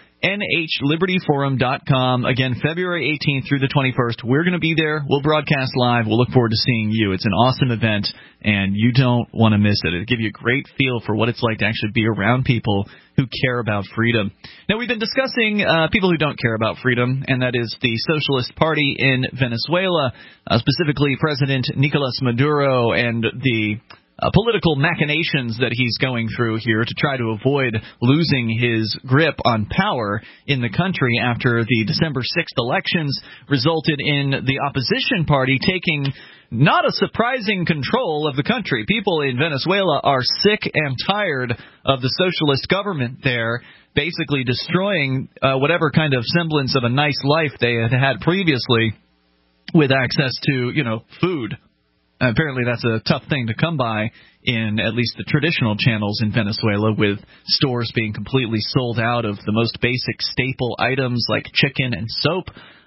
NHLibertyForum.com. Again, February 18th through the 21st. We're going to be there. We'll broadcast live. We'll look forward to seeing you. It's an awesome event, and you don't want to miss it. It'll give you a great feel for what it's like to actually be around people who care about freedom. Now, we've been discussing people who don't care about freedom, and that is the Socialist Party in Venezuela, specifically President Nicolas Maduro and the political machinations that he's going through here to try to avoid losing his grip on power in the country after the December 6th elections resulted in the opposition party taking not a surprising control of the country. People in Venezuela are sick and tired of the socialist government there, basically destroying whatever kind of semblance of a nice life they had had previously with access to, food Apparently that's a tough thing to come by in at least the traditional channels in Venezuela, with stores being completely sold out of the most basic staple items like chicken and soap,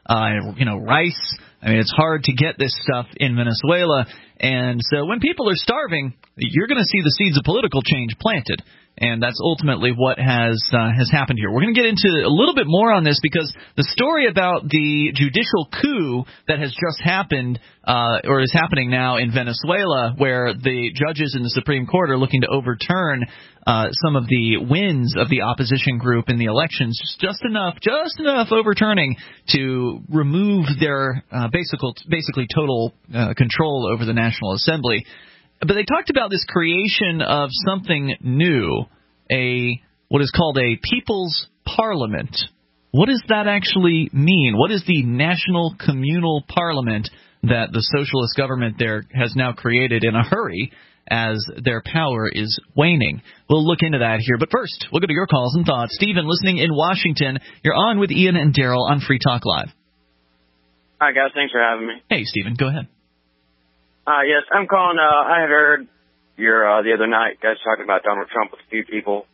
rice. I mean, it's hard to get this stuff in Venezuela. And so when people are starving, you're going to see the seeds of political change planted. And that's ultimately what has happened here. We're going to get into a little bit more on this because the story about the judicial coup that has just happened or is happening now in Venezuela, where the judges in the Supreme Court are looking to overturn some of the wins of the opposition group in the elections, just enough overturning to remove their basically total control over the National Assembly. But they talked about this creation of something new, what is called a People's Parliament. What does that actually mean? What is the National Communal Parliament that the socialist government there has now created in a hurry as their power is waning? We'll look into that here. But first, we'll go to your calls and thoughts. Stephen, listening in Washington, you're on with Ian and Daryl on Free Talk Live. Hi, guys. Thanks for having me. Hey, Stephen. Go ahead. Yes, I'm calling. I had heard the other night, guys, talking about Donald Trump with a few people.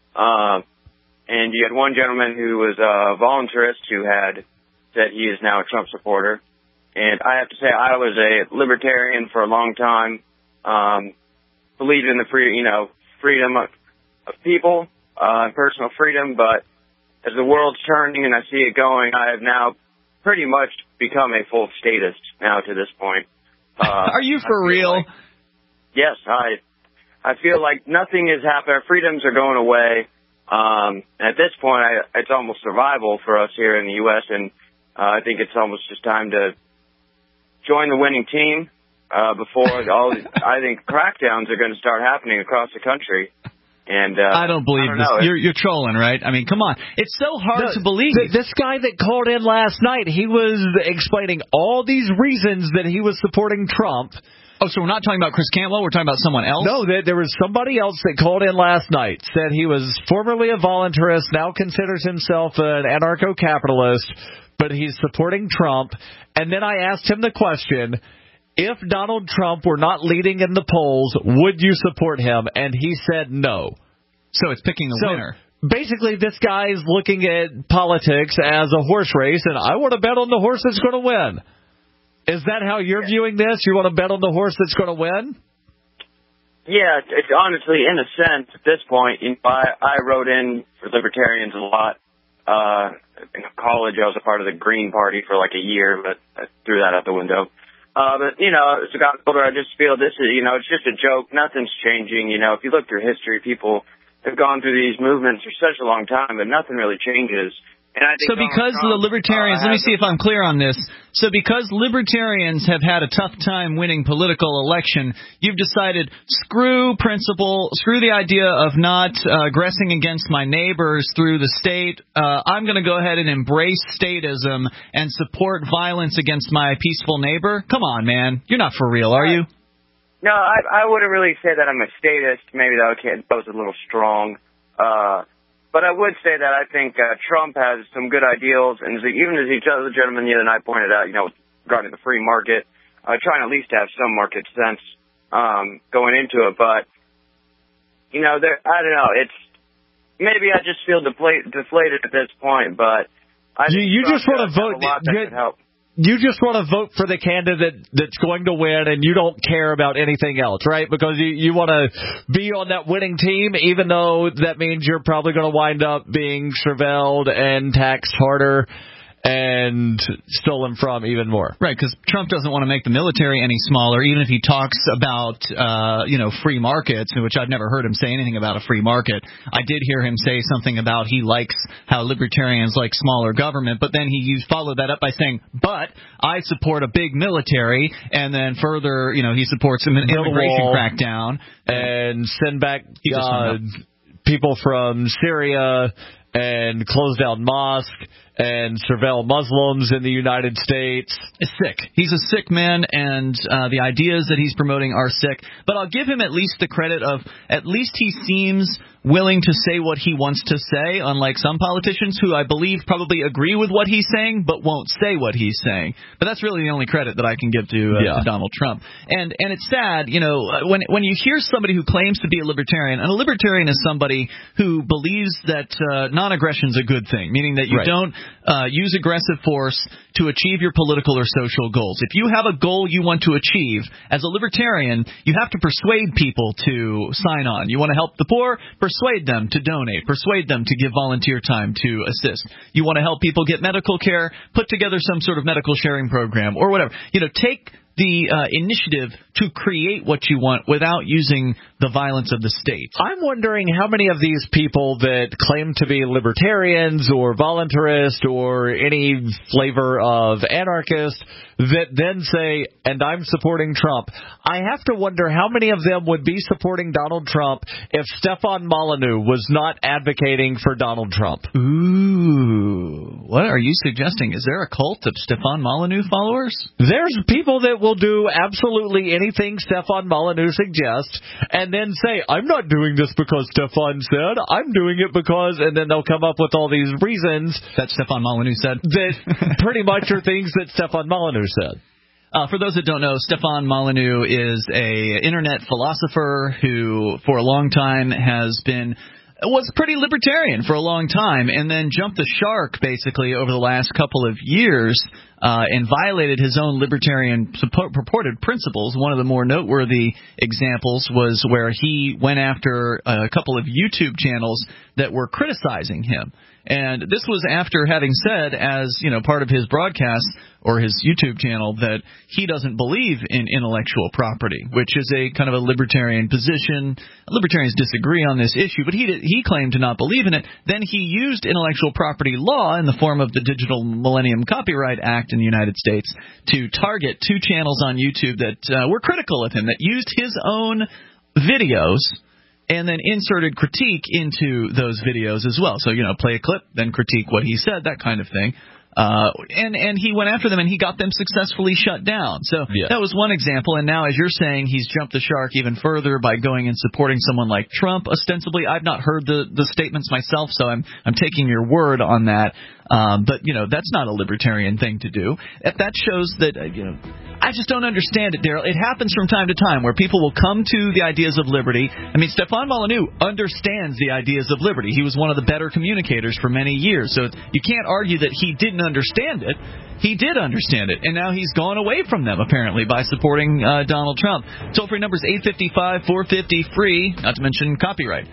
And you had one gentleman who was a voluntarist who had said he is now a Trump supporter. And I have to say, I was a libertarian for a long time. Believed in the freedom of people, and personal freedom. But as the world's turning and I see it going, I have now pretty much become a full statist now to this point. Are you for real? Yes, I feel like nothing is happening. Our freedoms are going away. At this point, it's almost survival for us here in the U.S., and I think it's almost just time to join the winning team before I think crackdowns are going to start happening across the country. And I don't believe this. You're trolling, right? I mean, come on. It's so hard to believe. This guy that called in last night, he was explaining all these reasons that he was supporting Trump. Oh, so we're not talking about Chris Cantwell? We're talking about someone else? No, there was somebody else that called in last night, said he was formerly a voluntarist, now considers himself an anarcho-capitalist, but he's supporting Trump. And then I asked him the question, if Donald Trump were not leading in the polls, would you support him? And he said no. So it's picking a winner. Basically, this guy is looking at politics as a horse race, and I want to bet on the horse that's going to win. Is that how you're viewing this? You want to bet on the horse that's going to win? Yeah, it's honestly, in a sense, at this point, I wrote in for libertarians a lot. In college, I was a part of the Green Party for like a year, but I threw that out the window. But, as I got older, I just feel this is, it's just a joke. Nothing's changing. If you look through history, people have gone through these movements for such a long time, but nothing really changes. And I think so because the libertarians, let me see if I'm clear on this. So because libertarians have had a tough time winning political election, you've decided, screw the idea of not aggressing against my neighbors through the state. I'm going to go ahead and embrace statism and support violence against my peaceful neighbor. Come on, man. You're not for real, are you? No, I wouldn't really say that I'm a statist. Maybe that was a little strong. But I would say that I think Trump has some good ideals, and even as each other gentleman the other night pointed out, regarding the free market, trying at least to have some market sense going into it. But, I don't know. It's maybe I just feel deflated at this point, but I think you just want to vote. You just want to vote for the candidate that's going to win, and you don't care about anything else, right? Because you want to be on that winning team, even though that means you're probably going to wind up being surveilled and taxed harder and stolen from even more. Right, because Trump doesn't want to make the military any smaller, even if he talks about, free markets, which I've never heard him say anything about a free market. I did hear him say something about he likes how libertarians like smaller government, but then he followed that up by saying, but I support a big military, and then further, he supports an immigration crackdown. And send back people from Syria and close down mosques and surveil Muslims in the United States. It's sick. He's a sick man, and the ideas that he's promoting are sick. But I'll give him at least the credit of, at least he seems willing to say what he wants to say, unlike some politicians who I believe probably agree with what he's saying but won't say what he's saying. But that's really the only credit that I can give to Donald Trump. And it's sad, when you hear somebody who claims to be a libertarian, and a libertarian is somebody who believes that non-aggression is a good thing, meaning that you don't use aggressive force to achieve your political or social goals. If you have a goal you want to achieve, as a libertarian, you have to persuade people to sign on. You want to help the poor? Persuade them to donate. Persuade them to give volunteer time to assist. You want to help people get medical care? Put together some sort of medical sharing program or whatever. Take the initiative to create what you want without using the violence of the state. I'm wondering how many of these people that claim to be libertarians or voluntarist or any flavor of anarchist that then say, and I'm supporting Trump. I have to wonder how many of them would be supporting Donald Trump if Stefan Molyneux was not advocating for Donald Trump. Ooh. What are you suggesting? Is there a cult of Stefan Molyneux followers? There's people that will do absolutely anything Stefan Molyneux suggests and then say, I'm not doing this because Stefan said, I'm doing it because, and then they'll come up with all these reasons that Stefan Molyneux said that pretty much are things that Stefan Molyneux said. For those that don't know, Stefan Molyneux is a internet philosopher who, for a long time, was pretty libertarian for a long time, and then jumped the shark, basically, over the last couple of years, and violated his own libertarian purported principles. One of the more noteworthy examples was where he went after a couple of YouTube channels that were criticizing him. And this was after having said, as part of his broadcast or his YouTube channel, that he doesn't believe in intellectual property, which is a kind of a libertarian position. Libertarians disagree on this issue, but he claimed to not believe in it. Then he used intellectual property law in the form of the Digital Millennium Copyright Act in the United States to target two channels on YouTube that were critical of him, that used his own videos and then inserted critique into those videos as well. So, play a clip, then critique what he said, that kind of thing. And he went after them, and he got them successfully shut down. So that was one example. And now, as you're saying, he's jumped the shark even further by going and supporting someone like Trump, ostensibly. I've not heard the statements myself, so I'm taking your word on that. But, that's not a libertarian thing to do. That shows that, I just don't understand it, Daryl. It happens from time to time where people will come to the ideas of liberty. I mean, Stefan Molyneux understands the ideas of liberty. He was one of the better communicators for many years. So you can't argue that he didn't understand it. He did understand it, and now he's gone away from them, apparently, by supporting Donald Trump. Toll-free number is 855-450-FREE, not to mention copyright.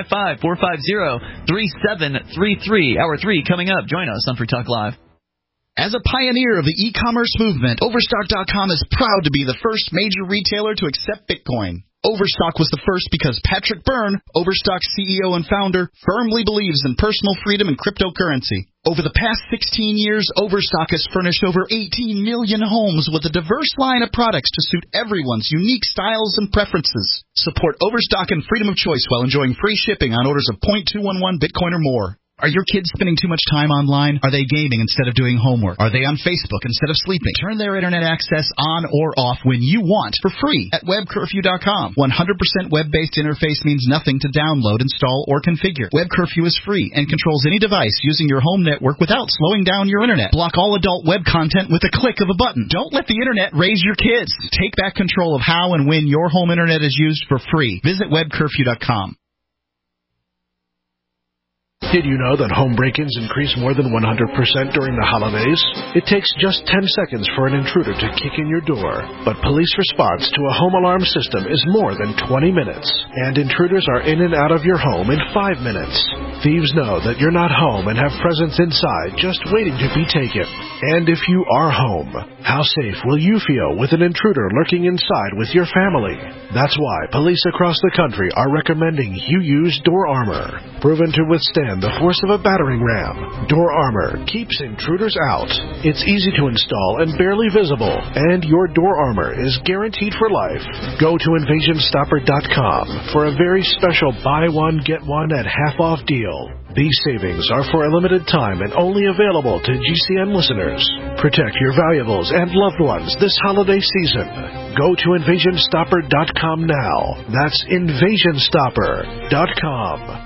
855-450-3733. Hour 3 coming up. Join us on Free Talk Live. As a pioneer of the e-commerce movement, Overstock.com is proud to be the first major retailer to accept Bitcoin. Overstock was the first because Patrick Byrne, Overstock's CEO and founder, firmly believes in personal freedom and cryptocurrency. Over the past 16 years, Overstock has furnished over 18 million homes with a diverse line of products to suit everyone's unique styles and preferences. Support Overstock and freedom of choice while enjoying free shipping on orders of 0.211 Bitcoin or more. Are your kids spending too much time online? Are they gaming instead of doing homework? Are they on Facebook instead of sleeping? Turn their internet access on or off when you want for free at webcurfew.com. 100% web-based interface means nothing to download, install, or configure. Web Curfew is free and controls any device using your home network without slowing down your internet. Block all adult web content with a click of a button. Don't let the internet raise your kids. Take back control of how and when your home internet is used for free. Visit webcurfew.com. Did you know that home break-ins increase more than 100% during the holidays? It takes just 10 seconds for an intruder to kick in your door, but police response to a home alarm system is more than 20 minutes, and intruders are in and out of your home in 5 minutes. Thieves know that you're not home and have presents inside just waiting to be taken. And if you are home, how safe will you feel with an intruder lurking inside with your family? That's why police across the country are recommending you use Door Armor. Proven to withstand the force of a battering ram, Door Armor keeps intruders out. It's easy to install and barely visible, and your Door Armor is guaranteed for life. Go to InvasionStopper.com for a very special buy one, get one at half-off deal. These savings are for a limited time and only available to GCN listeners. Protect your valuables and loved ones this holiday season. Go to InvasionStopper.com now. That's InvasionStopper.com.